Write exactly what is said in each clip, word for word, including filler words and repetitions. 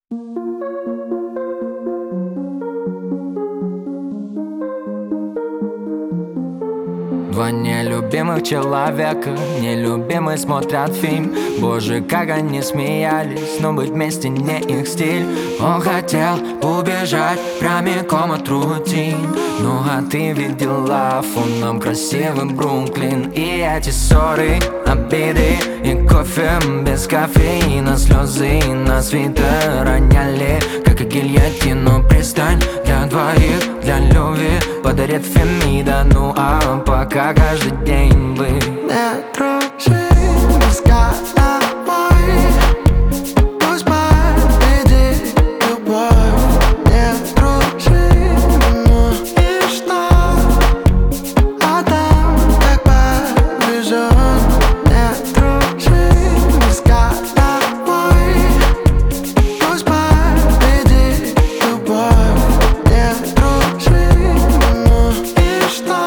Два нелюбимых человека, нелюбимый смотрят фильм. Боже, как они смеялись, но быть вместе не их стиль. Он хотел убежать прямиком от рутин. Ну а ты видела фоном красивый Бруклин. И эти ссоры, обиды и кофе без кофеина. Слезы на свитер роняли, как и гильотину. Пристань для двоих, для любви подарит Фемида. Ну а пока каждый день вы не дружи без головой. Пусть победит любовь. Не дружи, ну и что? А там как повезет. Не дружи без головой. Пусть победит любовь. Не дружи, ну и что?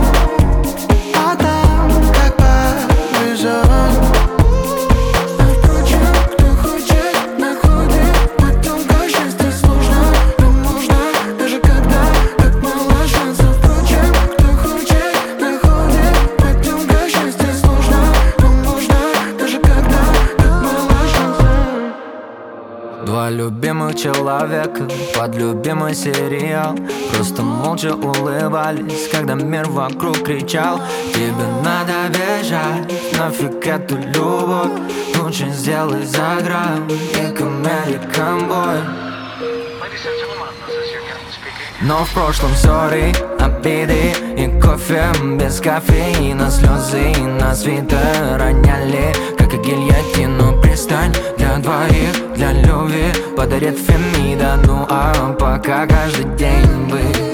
Два любимых человека под любимый сериал. Просто молча улыбались, когда мир вокруг кричал: тебе надо бежать, нафиг эту любовь. Лучше сделай за грань, как American Boy. Но в прошлом ссоры, обиды и кофе без кофеина. Слезы на свитер роняли, как и гильотину. Пристань для двоих, для любви подарит Фемида. Ну а пока каждый день вы